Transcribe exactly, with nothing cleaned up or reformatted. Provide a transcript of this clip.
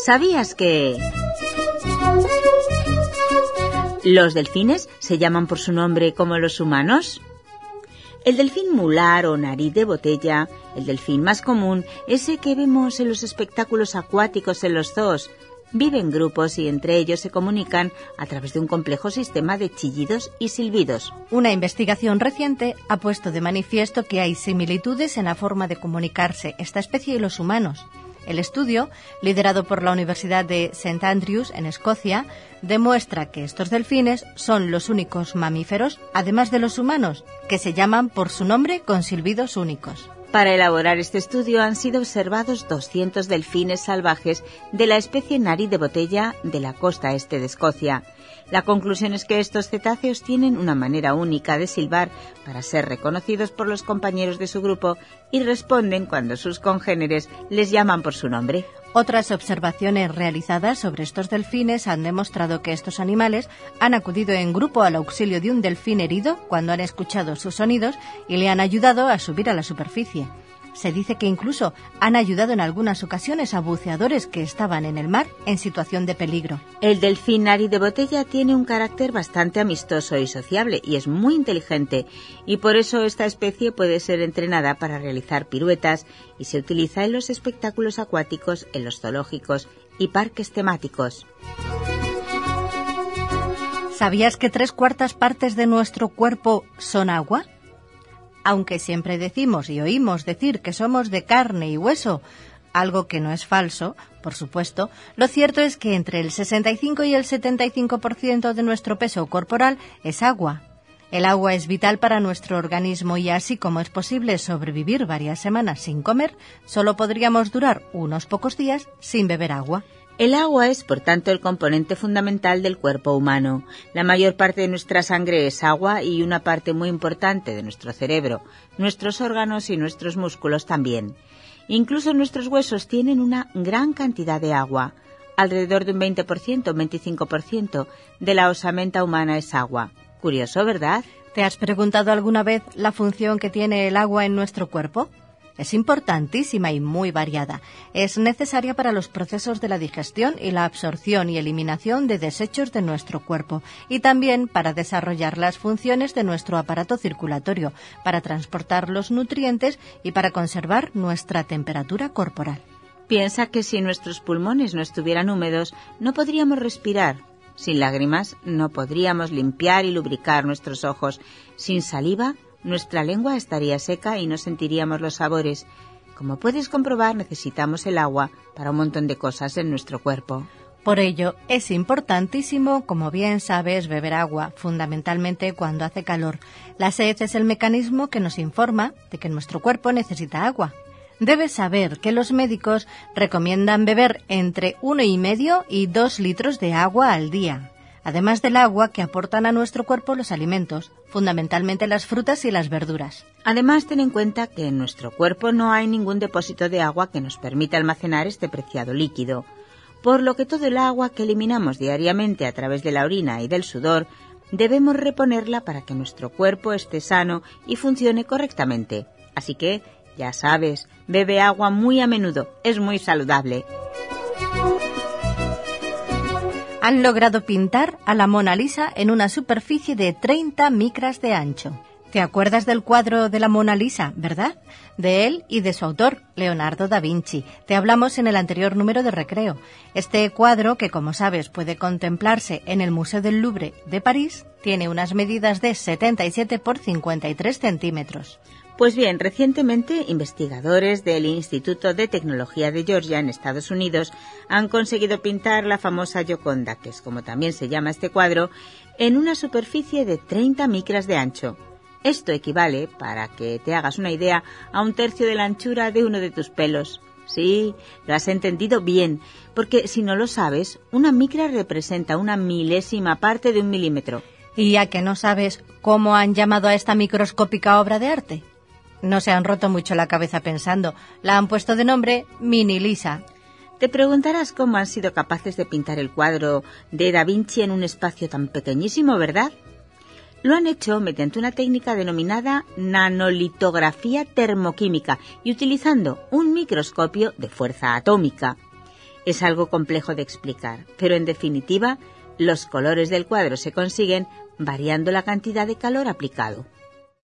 ¿Sabías que los delfines se llaman por su nombre como los humanos? El delfín mular o nariz de botella, el delfín más común, ese que vemos en los espectáculos acuáticos en los zoos, vive en grupos y entre ellos se comunican a través de un complejo sistema de chillidos y silbidos. Una investigación reciente ha puesto de manifiesto que hay similitudes en la forma de comunicarse esta especie y los humanos. El estudio, liderado por la Universidad de Saint Andrews, en Escocia, demuestra que estos delfines son los únicos mamíferos, además de los humanos, que se llaman por su nombre con silbidos únicos. Para elaborar este estudio han sido observados doscientos delfines salvajes de la especie nariz de botella de la costa este de Escocia. La conclusión es que estos cetáceos tienen una manera única de silbar para ser reconocidos por los compañeros de su grupo y responden cuando sus congéneres les llaman por su nombre. Otras observaciones realizadas sobre estos delfines han demostrado que estos animales han acudido en grupo al auxilio de un delfín herido cuando han escuchado sus sonidos y le han ayudado a subir a la superficie. Se dice que incluso han ayudado en algunas ocasiones a buceadores que estaban en el mar en situación de peligro. El delfín nariz de botella tiene un carácter bastante amistoso y sociable y es muy inteligente, y por eso esta especie puede ser entrenada para realizar piruetas y se utiliza en los espectáculos acuáticos, en los zoológicos y parques temáticos. ¿Sabías que tres cuartas partes de nuestro cuerpo son agua? Aunque siempre decimos y oímos decir que somos de carne y hueso, algo que no es falso, por supuesto, lo cierto es que entre el sesenta y cinco y el setenta y cinco por ciento de nuestro peso corporal es agua. El agua es vital para nuestro organismo y así como es posible sobrevivir varias semanas sin comer, solo podríamos durar unos pocos días sin beber agua. El agua es, por tanto, el componente fundamental del cuerpo humano. La mayor parte de nuestra sangre es agua y una parte muy importante de nuestro cerebro, nuestros órganos y nuestros músculos también. Incluso nuestros huesos tienen una gran cantidad de agua. Alrededor de un veinte por ciento, un veinticinco por ciento de la osamenta humana es agua. Curioso, ¿verdad? ¿Te has preguntado alguna vez la función que tiene el agua en nuestro cuerpo? Es importantísima y muy variada. Es necesaria para los procesos de la digestión y la absorción y eliminación de desechos de nuestro cuerpo y también para desarrollar las funciones de nuestro aparato circulatorio, para transportar los nutrientes y para conservar nuestra temperatura corporal. Piensa que si nuestros pulmones no estuvieran húmedos, no podríamos respirar. Sin lágrimas, no podríamos limpiar y lubricar nuestros ojos. Sin saliva, nuestra lengua estaría seca y no sentiríamos los sabores. Como puedes comprobar, necesitamos el agua para un montón de cosas en nuestro cuerpo. Por ello, es importantísimo, como bien sabes, beber agua, fundamentalmente cuando hace calor. La sed es el mecanismo que nos informa de que nuestro cuerpo necesita agua. Debes saber que los médicos recomiendan beber entre uno y medio y dos litros de agua al día, además del agua que aportan a nuestro cuerpo los alimentos, fundamentalmente las frutas y las verduras. Además, ten en cuenta que en nuestro cuerpo no hay ningún depósito de agua que nos permita almacenar este preciado líquido, por lo que todo el agua que eliminamos diariamente a través de la orina y del sudor, debemos reponerla para que nuestro cuerpo esté sano y funcione correctamente. Así que, ya sabes, bebe agua muy a menudo, es muy saludable. Han logrado pintar a la Mona Lisa en una superficie de treinta micras de ancho. ¿Te acuerdas del cuadro de la Mona Lisa, verdad? De él y de su autor, Leonardo da Vinci. Te hablamos en el anterior número de Recreo. Este cuadro, que como sabes puede contemplarse en el Museo del Louvre de París, tiene unas medidas de setenta y siete por cincuenta y tres centímetros. Pues bien, recientemente investigadores del Instituto de Tecnología de Georgia en Estados Unidos han conseguido pintar la famosa Gioconda, que es como también se llama este cuadro, en una superficie de treinta micras de ancho. Esto equivale, para que te hagas una idea, a un tercio de la anchura de uno de tus pelos. Sí, lo has entendido bien, porque si no lo sabes, una micra representa una milésima parte de un milímetro. ¿Y ya que no sabes cómo han llamado a esta microscópica obra de arte? No se han roto mucho la cabeza pensando. La han puesto de nombre Mini Lisa. Te preguntarás cómo han sido capaces de pintar el cuadro de Da Vinci en un espacio tan pequeñísimo, ¿verdad? Lo han hecho mediante una técnica denominada nanolitografía termoquímica y utilizando un microscopio de fuerza atómica. Es algo complejo de explicar, pero en definitiva, los colores del cuadro se consiguen variando la cantidad de calor aplicado.